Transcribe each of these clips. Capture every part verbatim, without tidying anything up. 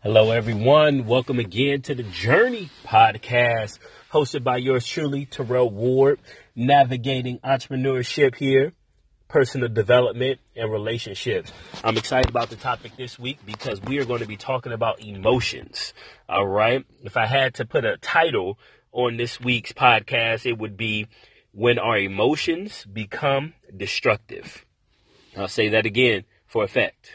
Hello, everyone. Welcome again to the Journey Podcast, hosted by yours truly, Terrell Ward, navigating entrepreneurship here, personal development, and relationships. I'm excited about the topic this week because we are going to be talking about emotions. All right. If I had to put a title on this week's podcast, it would be When Our Emotions Become Destructive. I'll say that again for effect.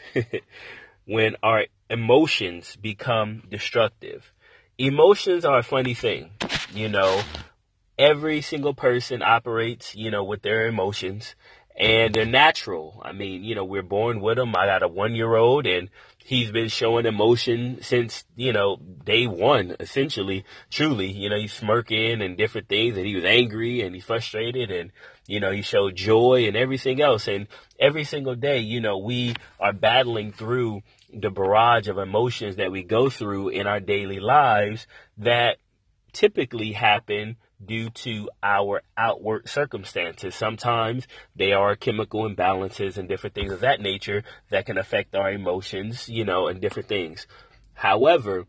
When our emotions become destructive. Emotions are a funny thing. You know, every single person operates, you know, with their emotions, and they're natural. I mean, you know, we're born with them. I got a one-year-old, and he's been showing emotion since, you know, day one, essentially, truly. You know, he's smirking and different things, and he was angry, and he's frustrated, and, you know, he showed joy and everything else. And every single day, you know, we are battling through the barrage of emotions that we go through in our daily lives that typically happen due to our outward circumstances. Sometimes they are chemical imbalances and different things of that nature that can affect our emotions, you know, and different things. However,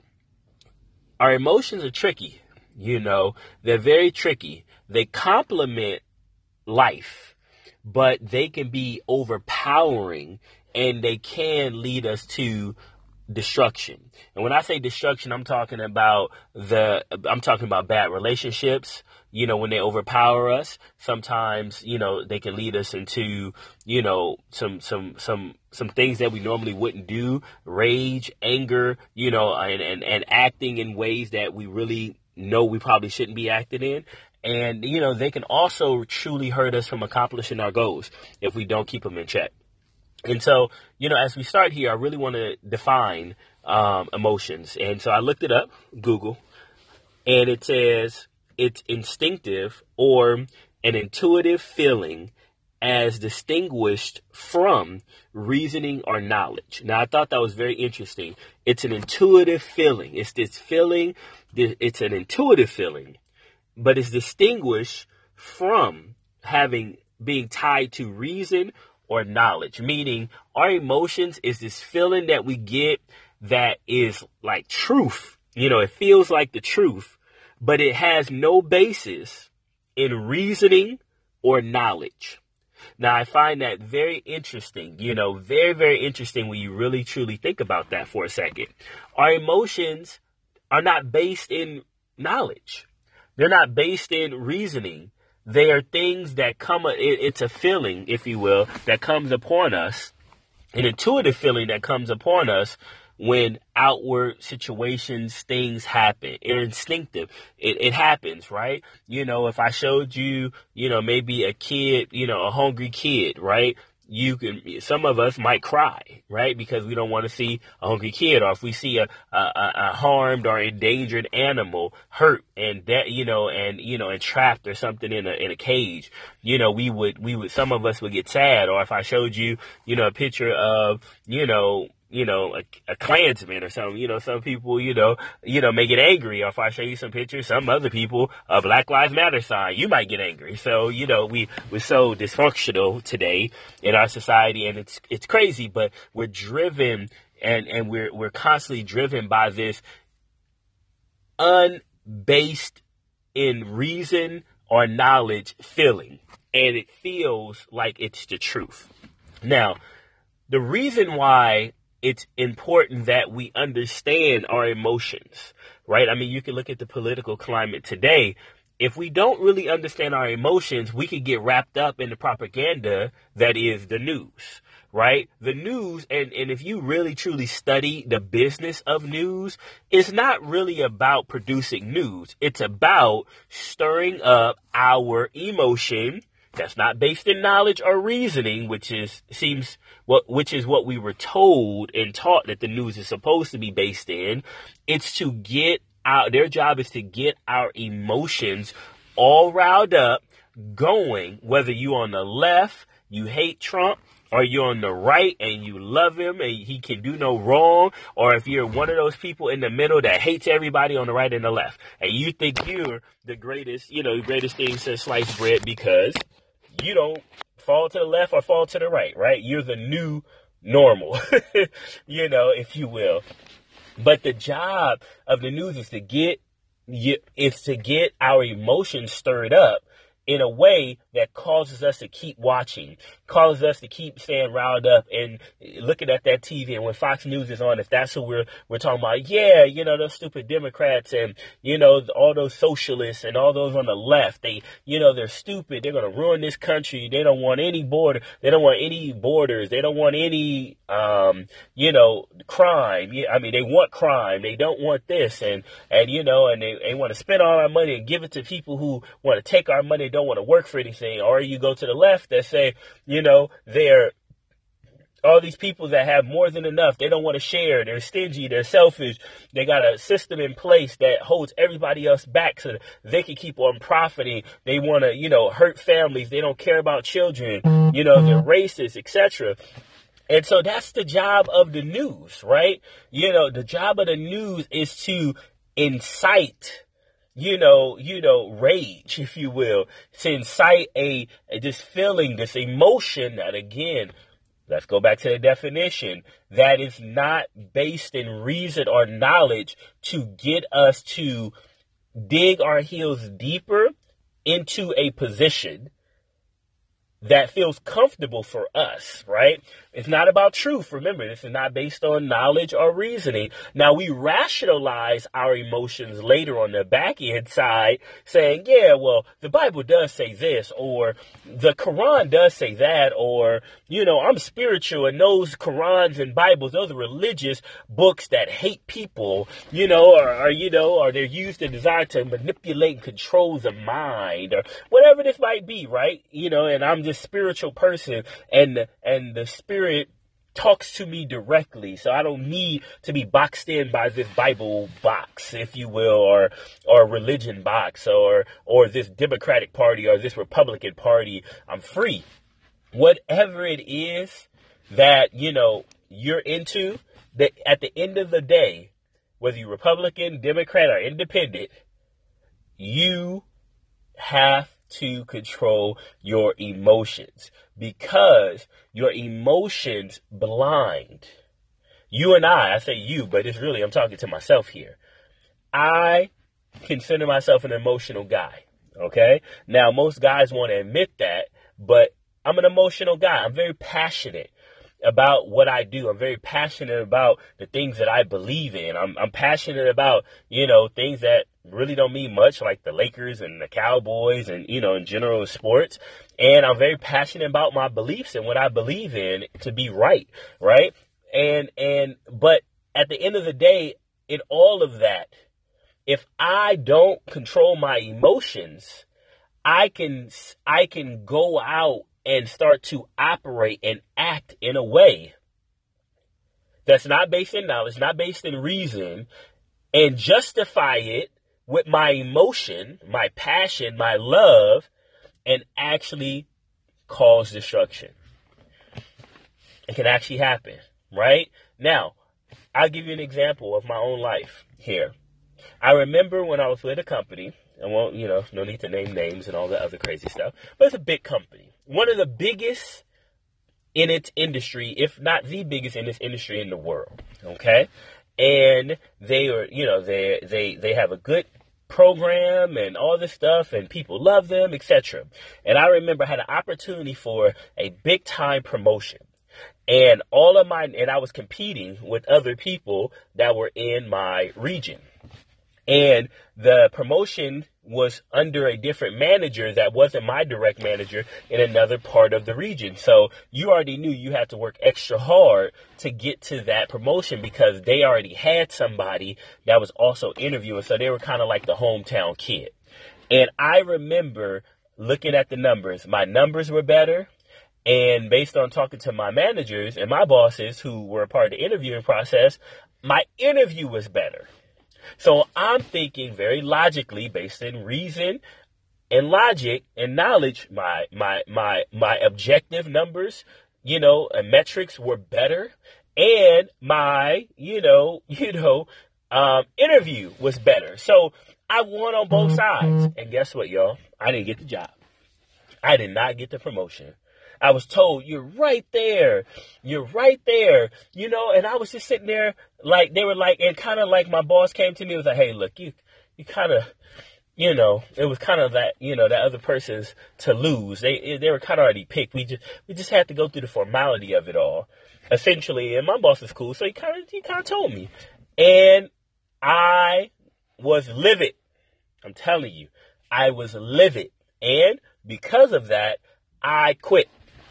our emotions are tricky, you know, they're very tricky. They complement life, but they can be overpowering and they can lead us to destruction. And when I say destruction, I'm talking about the, I'm talking about bad relationships. You know, when they overpower us, sometimes, you know, they can lead us into, you know, some, some, some, some things that we normally wouldn't do, rage, anger, you know, and, and, and acting in ways that we really know we probably shouldn't be acting in. And, you know, they can also truly hurt us from accomplishing our goals if we don't keep them in check. And so, you know, as we start here, I really want to define um, emotions. And so I looked it up, Google, and it says it's instinctive or an intuitive feeling as distinguished from reasoning or knowledge. Now, I thought that was very interesting. It's an intuitive feeling. It's this feeling. It's an intuitive feeling, but it's distinguished from having being tied to reason or knowledge, meaning our emotions is this feeling that we get that is like truth. You know, it feels like the truth, but it has no basis in reasoning or knowledge. Now, I find that very interesting, you know, very, very interesting when you really, truly think about that for a second. Our emotions are not based in knowledge. They're not based in reasoning. They are things that come, it's a feeling, if you will, that comes upon us, an intuitive feeling that comes upon us when outward situations, things happen. It's instinctive. It, it happens, right? You know, if I showed you, you know, maybe a kid, you know, a hungry kid, right? You can, some of us might cry, right? Because we don't want to see a hungry kid, or if we see a, a, a harmed or endangered animal hurt and that, you know, and, you know, and trapped or something in a, in a cage, you know, we would, we would, some of us would get sad. Or if I showed you, you know, a picture of, you know, you know, a, a Klansman or something, you know, some people, you know, you know, may get angry. Or if I show you some pictures, some other people, a Black Lives Matter sign, you might get angry. So, you know, we, we're so dysfunctional today in our society, and it's, it's crazy, but we're driven and, and we're, we're constantly driven by this unbased in reason or knowledge feeling. And it feels like it's the truth. Now, the reason why it's important that we understand our emotions, right? I mean, you can look at the political climate today. If we don't really understand our emotions, we could get wrapped up in the propaganda that is the news, right? The news, and, and if you really truly study the business of news, it's not really about producing news. It's about stirring up our emotion that's not based in knowledge or reasoning, which is seems what which is what we were told and taught that the news is supposed to be based in. It's to get out. Their job is to get our emotions all riled up, going. Whether you on the left, you hate Trump, or you're on the right and you love him and he can do no wrong, or if you're one of those people in the middle that hates everybody on the right and the left, and you think you're the greatest, you know, the greatest thing since sliced bread because you don't fall to the left or fall to the right, right? You're the new normal, you know, if you will. But the job of the news is to get is to get our emotions stirred up in a way that causes us to keep watching, causes us to keep staying riled up and looking at that T V. And when Fox News is on, if that's who we're we're talking about, yeah, you know, those stupid Democrats and, you know, all those socialists and all those on the left, they, you know, they're stupid. They're going to ruin this country. They don't want any border. They don't want any borders. They don't want any, um, you know, crime. Yeah, I mean, they want crime. They don't want this. And, and you know, and they, they want to spend all our money and give it to people who want to take our money, don't want to work for anything. Or you go to the left that say, you know, they're all these people that have more than enough. They don't want to share. They're stingy. They're selfish. They got a system in place that holds everybody else back so they can keep on profiting. They want to, you know, hurt families. They don't care about children. You know, they're racist, et cetera. And so that's the job of the news, right? You know, the job of the news is to incite, you know, you know, rage, if you will, to incite a, this feeling, this emotion that, again, let's go back to the definition, that is not based in reason or knowledge, to get us to dig our heels deeper into a position that feels comfortable for us, right? It's not about truth. Remember, this is not based on knowledge or reasoning. Now, we rationalize our emotions later on the back end side, saying, yeah, well, the Bible does say this, or the Quran does say that, or, you know, I'm spiritual, and those Qurans and Bibles, those are religious books that hate people, you know, or, or you know, or they're used and designed to manipulate and control the mind, or whatever this might be, right? You know, and I'm just spiritual person, and and the spirit talks to me directly, so I don't need to be boxed in by this Bible box, if you will, or or religion box, or or this Democratic Party or this Republican Party. I'm free. Whatever it is that, you know, you're into, that at the end of the day, whether you're Republican, Democrat, or Independent, you have to control your emotions, because your emotions blind you and I. I say you, but it's really, I'm talking to myself here. I consider myself an emotional guy. Okay. Now, most guys want to admit that, but I'm an emotional guy. I'm very passionate about what I do. I'm very passionate about the things that I believe in. I'm, I'm passionate about, you know, things that really don't mean much, like the Lakers and the Cowboys and, you know, in general sports. And I'm very passionate about my beliefs and what I believe in to be right. Right. And, and, but at the end of the day, in all of that, if I don't control my emotions, I can, I can go out and start to operate and act in a way that's not based in knowledge, not based in reason, and justify it with my emotion, my passion, my love, and actually cause destruction. It can actually happen, right? Now, I'll give you an example of my own life here. I remember when I was with a company, I won't, you know, no need to name names and all that other crazy stuff, but it's a big company. One of the biggest in its industry, if not the biggest in its industry in the world, okay? And they are, you know, they they they have a good program and all this stuff, and people love them, et cetera. And I remember I had an opportunity for a big time promotion. And all of my, and I was competing with other people that were in my region. And the promotion was under a different manager that wasn't my direct manager in another part of the region. So you already knew you had to work extra hard to get to that promotion, because they already had somebody that was also interviewing. So they were kind of like the hometown kid. And I remember looking at the numbers. My numbers were better. And based on talking to my managers and my bosses who were a part of the interviewing process, my interview was better. So I'm thinking very logically, based in reason and logic and knowledge, my my my my objective numbers, you know, and metrics were better, and my, you know, you know, um, interview was better. So I won on both sides. And guess what, y'all? I didn't get the job. I did not get the promotion. I was told, you're right there. You're right there. You know, and I was just sitting there like, they were like, and kind of like my boss came to me and was like, hey, look, you, you kind of, you know, it was kind of that, you know, that other person's to lose. They, they were kind of already picked. We just, we just had to go through the formality of it all, essentially. And my boss is cool. So he kind of, he kind of told me, and I was livid. I'm telling you, I was livid. And because of that, I quit.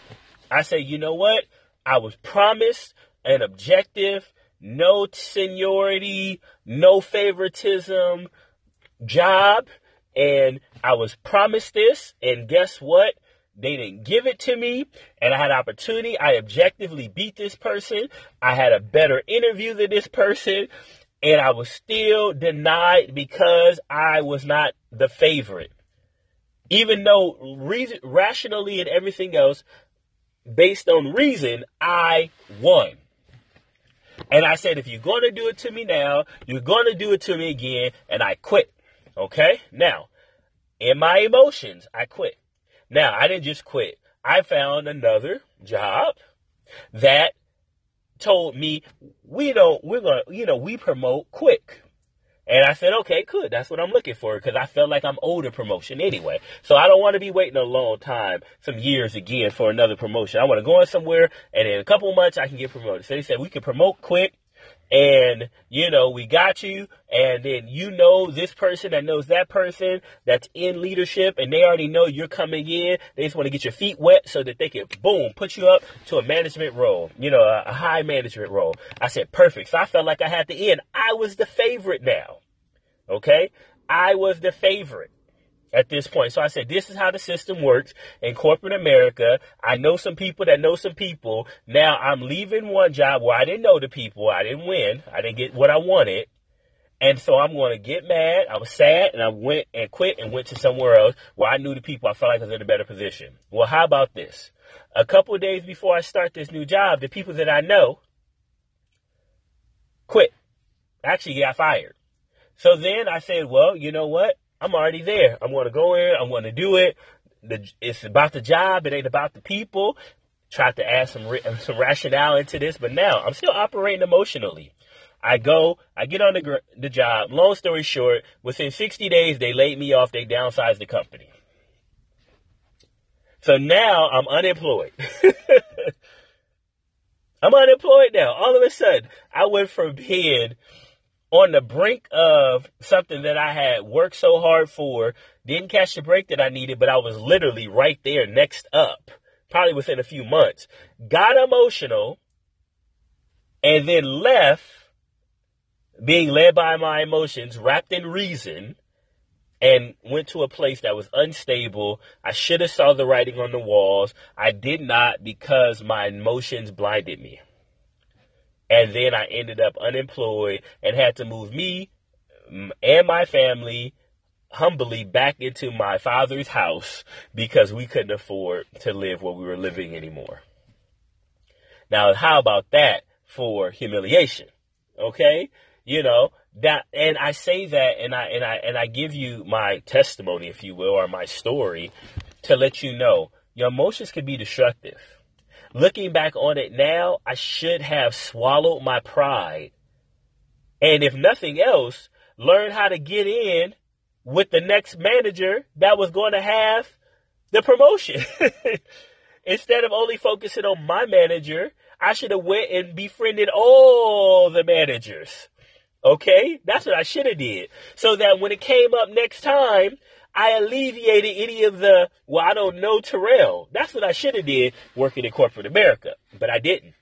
I said, you know what? I was promised an objective, no seniority, no favoritism job. And I was promised this. And guess what? They didn't give it to me. And I had opportunity. I objectively beat this person. I had a better interview than this person. And I was still denied because I was not the favorite. Even though reason, rationally and everything else, based on reason, I won. And I said, if you're going to do it to me now, you're going to do it to me again. And I quit. Okay? Now, in my emotions, I quit. Now, I didn't just quit. I found another job that told me, we don't, we're going to, you know, we promote quick. And I said, okay, good. That's what I'm looking for, because I felt like I'm owed a promotion anyway. So I don't want to be waiting a long time, some years again, for another promotion. I want to go in somewhere, and in a couple of months, I can get promoted. So they said, we can promote quick, and, you know, we got you, and then you know this person that knows that person that's in leadership, and they already know you're coming in. They just want to get your feet wet so that they can, boom, put you up to a management role, you know, a, a high management role. I said, perfect. So I felt like I had to end. I was the favorite now. Okay? I was the favorite at this point. So I said, this is how the system works in corporate America. I know some people that know some people. Now I'm leaving one job where I didn't know the people. I didn't win. I didn't get what I wanted. And so I'm going to get mad. I was sad, and I went and quit and went to somewhere else where I knew the people. I felt like I was in a better position. Well, how about this? A couple of days before I start this new job, the people that I know quit. Actually got fired. So then I said, well, you know what? I'm already there. I'm going to go in. I'm going to do it. The, it's about the job. It ain't about the people. Tried to add some some rationale into this, but now I'm still operating emotionally. I go, I get on the, the job. Long story short, within sixty days, they laid me off. They downsized the company. So now I'm unemployed. I'm unemployed now. All of a sudden, I went from being on the brink of something that I had worked so hard for, didn't catch the break that I needed, but I was literally right there next up, probably within a few months, got emotional, and then left being led by my emotions, wrapped in reason, and went to a place that was unstable. I should have saw the writing on the walls. I did not, because my emotions blinded me. And then I ended up unemployed and had to move me and my family humbly back into my father's house because we couldn't afford to live where we were living anymore. Now, how about that for humiliation? Okay? You know, that, and I say that, and I, and I, and I give you my testimony, if you will, or my story to let you know your emotions can be destructive. Looking back on it now, I should have swallowed my pride. And if nothing else, learn how to get in with the next manager that was going to have the promotion. Instead of only focusing on my manager, I should have went and befriended all the managers. Okay? That's what I should have did. So that when it came up next time, I alleviated any of the, well, I don't know Terrell. That's what I should have did working in corporate America. But I didn't.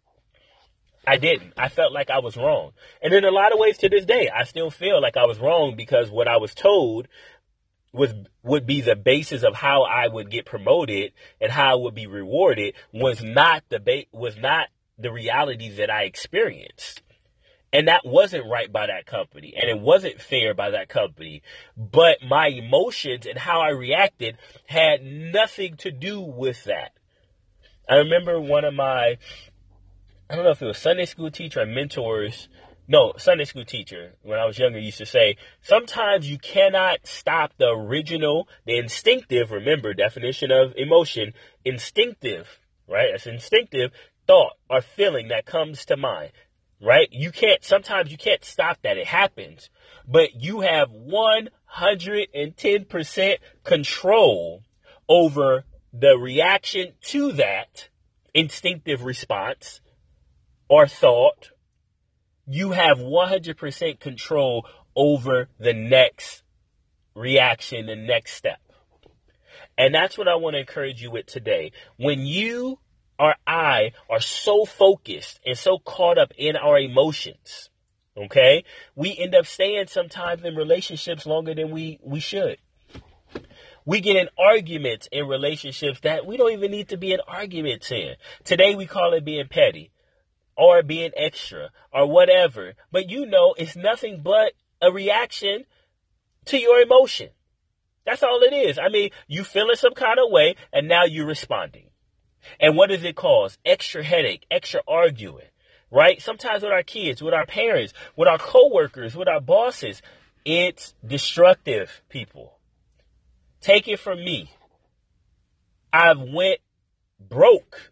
I didn't. I felt like I was wrong. And in a lot of ways to this day, I still feel like I was wrong because what I was told was would be the basis of how I would get promoted and how I would be rewarded was not the ba- was not the reality that I experienced. And that wasn't right by that company. And it wasn't fair by that company. But my emotions and how I reacted had nothing to do with that. I remember one of my, I don't know if it was Sunday school teacher or mentors no, Sunday school teacher, when I was younger, used to say, sometimes you cannot stop the original, the instinctive, remember, definition of emotion, instinctive, right? It's instinctive thought or feeling that comes to mind, right? You can't, sometimes you can't stop that. It happens, but you have one hundred ten percent control over the reaction to that instinctive response or thought. You have one hundred percent control over the next reaction, the next step. And that's what I want to encourage you with today. When you or I are so focused and so caught up in our emotions, okay, we end up staying sometimes in relationships longer than we, we should. We get in arguments in relationships that we don't even need to be in arguments in. Today we call it being petty, or being extra, or whatever. But you know, it's nothing but a reaction to your emotion. That's all it is. I mean, you feeling some kind of way, and now you're responding. And what does it cause? Extra headache, extra arguing, right? Sometimes with our kids, with our parents, with our coworkers, with our bosses. It's destructive, people. Take it from me. I've went broke.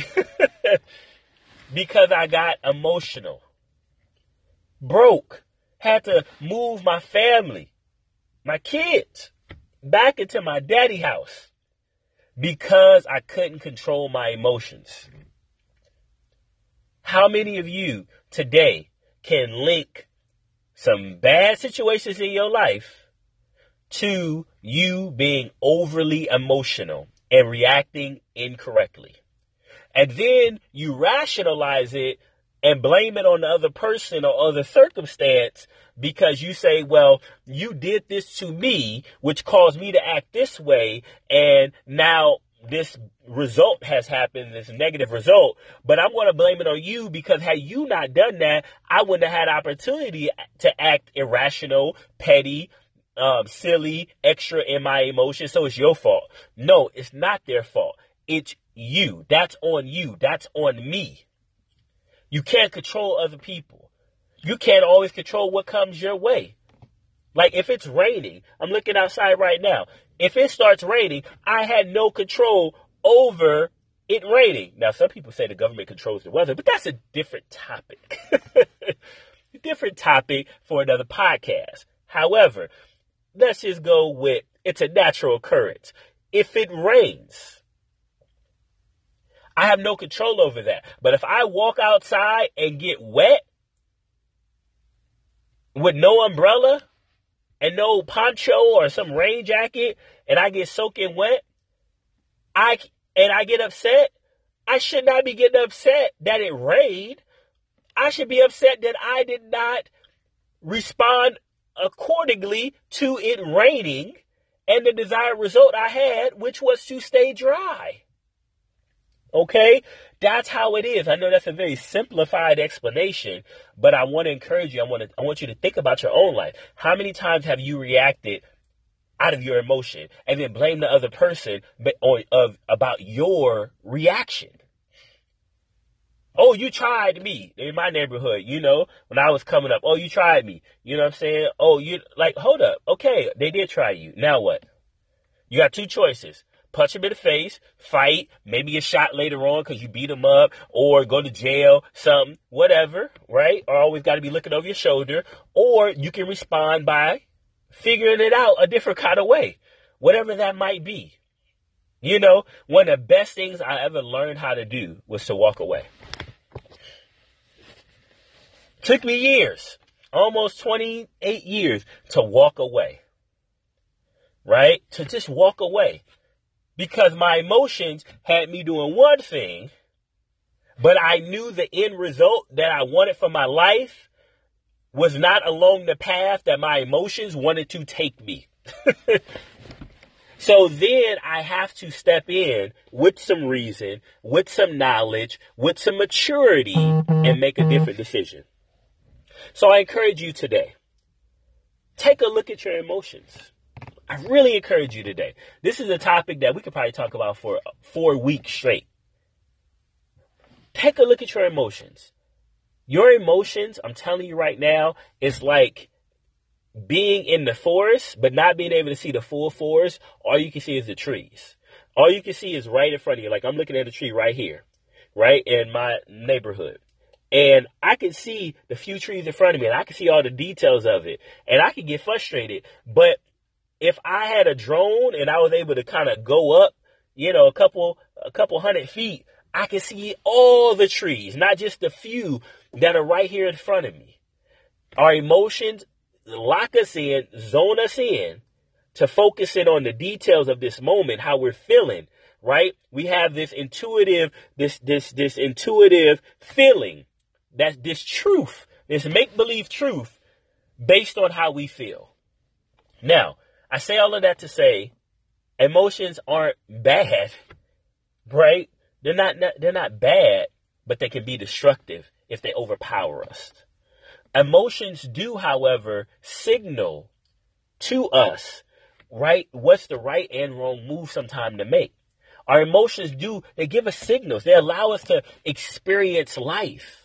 Because I got emotional. Broke. Had to move my family, my kids, back into my daddy house because I couldn't control my emotions. How many of you today can link some bad situations in your life to you being overly emotional and reacting incorrectly? And then you rationalize it and blame it on the other person or other circumstance because you say, well, you did this to me, which caused me to act this way. And now this result has happened, this negative result. But I'm going to blame it on you because had you not done that, I wouldn't have had opportunity to act irrational, petty, um, silly, extra in my emotions. So it's your fault. No, it's not their fault. It's you. That's on you. That's on me. You can't control other people. You can't always control what comes your way. Like if it's raining, I'm looking outside right now. If it starts raining, I had no control over it raining. Now, some people say the government controls the weather, but that's a different topic. A different topic for another podcast. However, let's just go with it's a natural occurrence. If it rains, I have no control over that. But if I walk outside and get wet with no umbrella and no poncho or some rain jacket and I get soaking wet, I and I get upset, I should not be getting upset that it rained. I should be upset that I did not respond accordingly to it raining and the desired result I had, which was to stay dry. Okay, that's how it is. I know that's a very simplified explanation, but I want to encourage you. I want to, I want you to think about your own life. How many times have you reacted out of your emotion and then blame the other person on of about your reaction? Oh, you tried me in my neighborhood, you know, when I was coming up. Oh, you tried me. You know what I'm saying? Oh, you like, hold up. Okay, they did try you. Now what? You got two choices. Punch him in the face, fight, maybe get shot later on because you beat him up, or go to jail, something, whatever, right? Or always got to be looking over your shoulder. Or you can respond by figuring it out a different kind of way, whatever that might be. You know, one of the best things I ever learned how to do was to walk away. Took me years, almost twenty-eight years to walk away, right? To just walk away. Because my emotions had me doing one thing, but I knew the end result that I wanted for my life was not along the path that my emotions wanted to take me. So then I have to step in with some reason, with some knowledge, with some maturity, and make a different decision. So I encourage you today, take a look at your emotions. I really encourage you today. This is a topic that we could probably talk about for four weeks straight. Take a look at your emotions. Your emotions, I'm telling you right now, is like being in the forest, but not being able to see the full forest. All you can see is the trees. All you can see is right in front of you. Like I'm looking at a tree right here, right in my neighborhood. And I can see the few trees in front of me, and I can see all the details of it. And I can get frustrated. But if I had a drone and I was able to kind of go up, you know, a couple, a couple hundred feet, I can see all the trees, not just the few that are right here in front of me. Our emotions lock us in, zone us in to focus in on the details of this moment, how we're feeling, right? We have this intuitive, this, this, this intuitive feeling, that this truth, this make-believe truth based on how we feel. Now, I say all of that to say emotions aren't bad, right? They're not, they're not bad, but they can be destructive if they overpower us. Emotions do, however, signal to us, right, what's the right and wrong move sometime to make. Our emotions do, they give us signals. They allow us to experience life,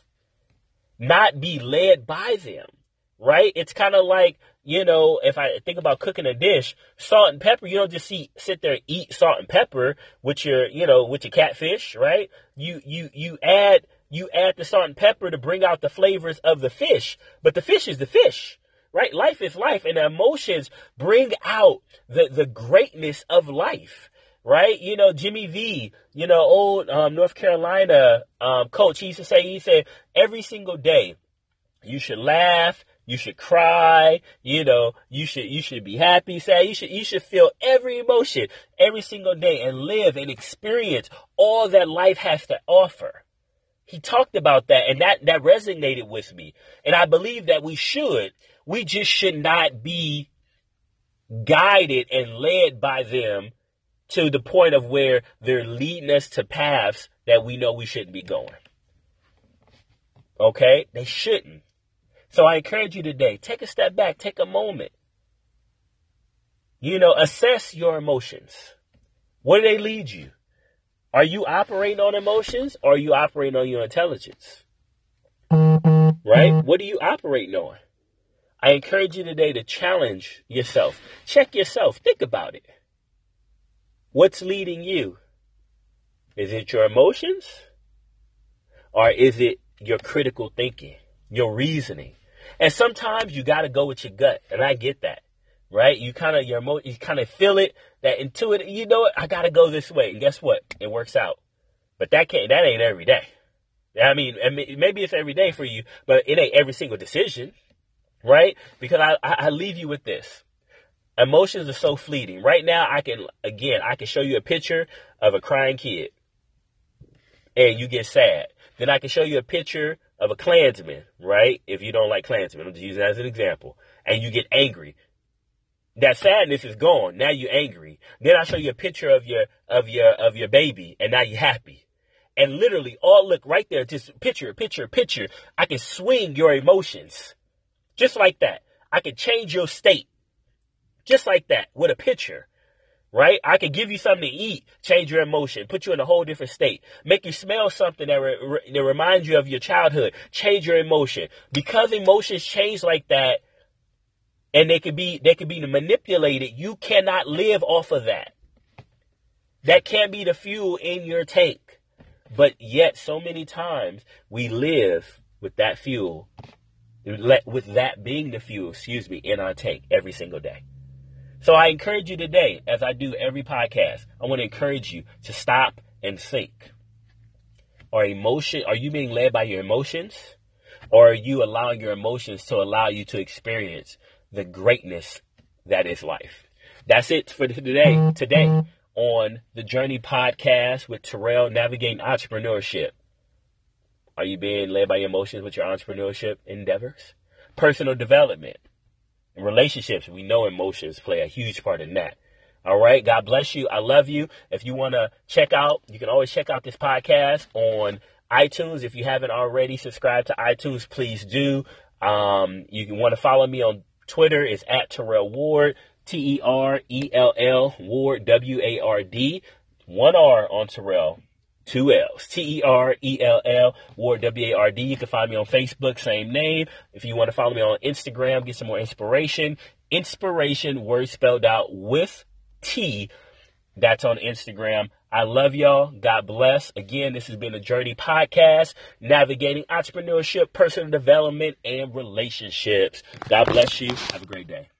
not be led by them, right? It's kind of like, you know, if I think about cooking a dish, salt and pepper, you don't just see, sit there and eat salt and pepper with your, you know, with your catfish, right? You, you, you add, you add the salt and pepper to bring out the flavors of the fish, but the fish is the fish, right? Life is life, and the emotions bring out the, the greatness of life, right? You know, Jimmy V, you know, old um, North Carolina um, coach, he used to say, he said, every single day you should laugh, you should cry, you know, you should, you should be happy, sad. You should, you should feel every emotion every single day and live and experience all that life has to offer. He talked about that, and that, that resonated with me. And I believe that we should, we just should not be guided and led by them to the point of where they're leading us to paths that we know we shouldn't be going. Okay? They shouldn't. So I encourage you today, take a step back, take a moment. You know, assess your emotions. Where do they lead you? Are you operating on emotions, or are you operating on your intelligence? Right? What are you operating on? I encourage you today to challenge yourself. Check yourself. Think about it. What's leading you? Is it your emotions? Or is it your critical thinking, your reasoning? And sometimes you got to go with your gut. And I get that, right? You kind of, your emo- you kind of feel it, that intuitive, you know what? I got to go this way. And guess what? It works out. But that can't, that ain't every day. I mean, maybe it's every day for you, but it ain't every single decision, right? Because I, I leave you with this. Emotions are so fleeting. Right now, I can, again, I can show you a picture of a crying kid and you get sad. Then I can show you a picture of a Klansman, right? If you don't like Klansmen, I'm just using that as an example. And you get angry. That sadness is gone. Now you're angry. Then I show you a picture of your, of your, of your baby, and now you're happy. And literally, all look right there, just picture, picture, picture. I can swing your emotions. Just like that. I can change your state. Just like that, with a picture. Right? I could give you something to eat, change your emotion, put you in a whole different state, make you smell something that, re- re- that reminds you of your childhood, change your emotion. Because emotions change like that, and they could be, they could be manipulated, you cannot live off of that. That can't be the fuel in your tank. But yet, so many times, we live with that fuel, with that being the fuel, excuse me, in our tank every single day. So I encourage you today, as I do every podcast, I want to encourage you to stop and think. Are emotion, are you being led by your emotions? Or are you allowing your emotions to allow you to experience the greatness that is life? That's it for today, today on the Journey Podcast with Terrell, Navigating Entrepreneurship. Are you being led by your emotions with your entrepreneurship endeavors? Personal development. In relationships, we know emotions play a huge part in that. All right. God bless you. I love you. If you want to check out, you can always check out this podcast on iTunes. If you haven't already subscribed to iTunes, please do. Um, you can want to follow me on Twitter. It's at Terrell Ward, T E R E L L Ward, W A R D. One R on Terrell. two L's, T E R E L L, Ward, W A R D. You can find me on Facebook, same name. If you want to follow me on Instagram, get some more inspiration. Inspiration, word spelled out with T. That's on Instagram. I love y'all. God bless. Again, this has been a Journey Podcast, navigating entrepreneurship, personal development, and relationships. God bless you. Have a great day.